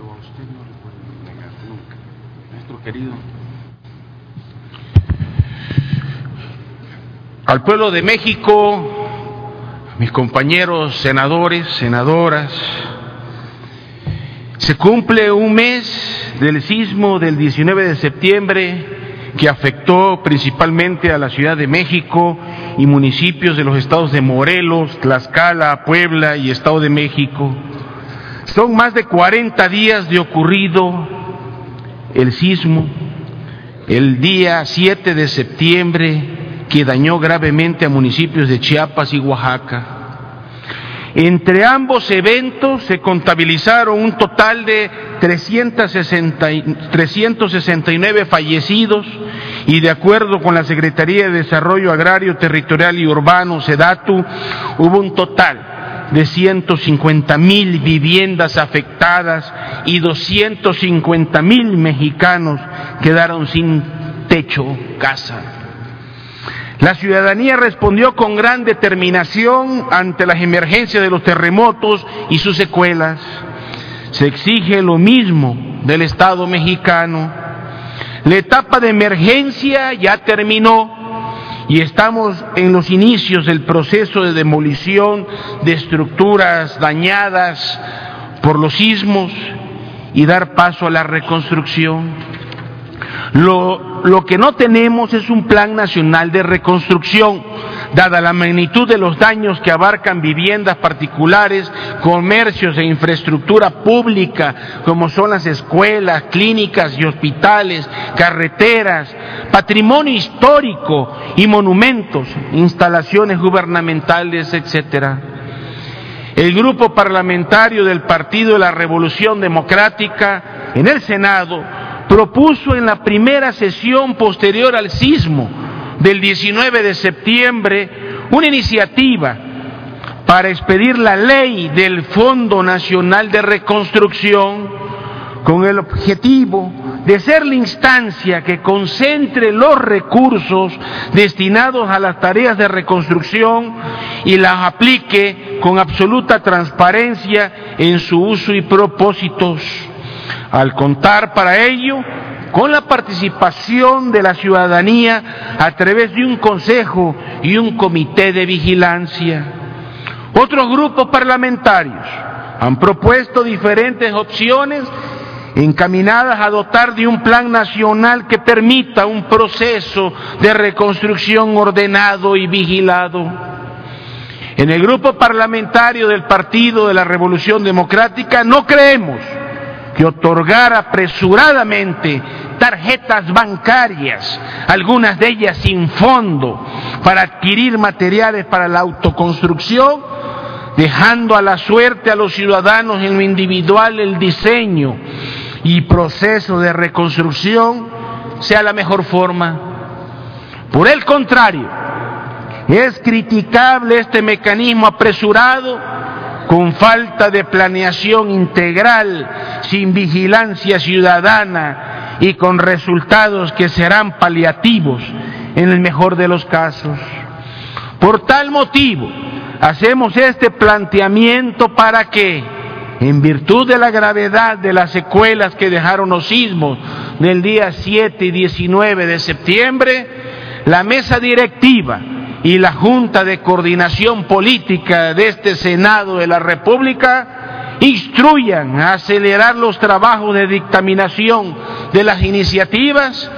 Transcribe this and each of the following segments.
a usted no le pueden negar nunca. Maestro querido. Al pueblo de México, mis compañeros senadores, senadoras, se cumple un mes del sismo del 19 de septiembre que afectó principalmente a la Ciudad de México y municipios de los estados de Morelos, Tlaxcala, Puebla y Estado de México. Son más de 40 días de ocurrido el sismo. El día 7 de septiembre que dañó gravemente a municipios de Chiapas y Oaxaca. Entre ambos eventos se contabilizaron un total de 369 fallecidos y de acuerdo con la Secretaría de Desarrollo Agrario, Territorial y Urbano, SEDATU, hubo un total de 150,000 viviendas afectadas y 250,000 mexicanos quedaron sin techo, casa. La ciudadanía respondió con gran determinación ante las emergencias de los terremotos y sus secuelas. Se exige lo mismo del Estado mexicano. La etapa de emergencia ya terminó y estamos en los inicios del proceso de demolición de estructuras dañadas por los sismos y dar paso a la reconstrucción. Lo que no tenemos es un plan nacional de reconstrucción, dada la magnitud de los daños que abarcan viviendas particulares, comercios e infraestructura pública, como son las escuelas, clínicas y hospitales, carreteras, patrimonio histórico y monumentos, instalaciones gubernamentales, etcétera. El grupo parlamentario del Partido de la Revolución Democrática en el Senado propuso en la primera sesión posterior al sismo del 19 de septiembre una iniciativa para expedir la ley del Fondo Nacional de Reconstrucción con el objetivo de ser la instancia que concentre los recursos destinados a las tareas de reconstrucción y las aplique con absoluta transparencia en su uso y propósitos, al contar para ello con la participación de la ciudadanía a través de un consejo y un comité de vigilancia. Otros grupos parlamentarios han propuesto diferentes opciones encaminadas a dotar de un plan nacional que permita un proceso de reconstrucción ordenado y vigilado. En el grupo parlamentario del Partido de la Revolución Democrática no creemos que otorgar apresuradamente tarjetas bancarias, algunas de ellas sin fondo, para adquirir materiales para la autoconstrucción, dejando a la suerte a los ciudadanos en lo individual el diseño y proceso de reconstrucción, sea la mejor forma. Por el contrario, es criticable este mecanismo apresurado, con falta de planeación integral, sin vigilancia ciudadana y con resultados que serán paliativos en el mejor de los casos. Por tal motivo, hacemos este planteamiento para que, en virtud de la gravedad de las secuelas que dejaron los sismos del día 7 y 19 de septiembre, la mesa directiva y la Junta de Coordinación Política de este Senado de la República instruyan a acelerar los trabajos de dictaminación de las iniciativas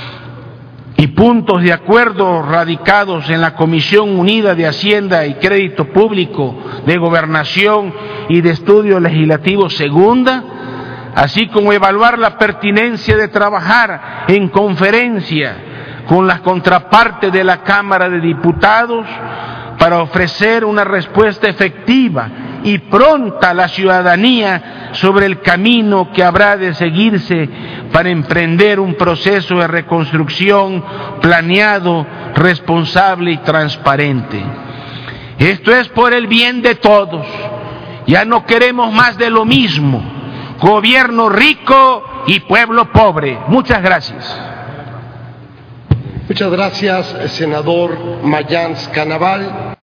y puntos de acuerdo radicados en la Comisión Unida de Hacienda y Crédito Público, de Gobernación y de Estudio Legislativo Segunda, así como evaluar la pertinencia de trabajar en conferencia con las contrapartes de la Cámara de Diputados para ofrecer una respuesta efectiva y pronta a la ciudadanía sobre el camino que habrá de seguirse para emprender un proceso de reconstrucción planeado, responsable y transparente. Esto es por el bien de todos. Ya no queremos más de lo mismo. Gobierno rico y pueblo pobre. Muchas gracias. Muchas gracias, senador Mayans Canaval.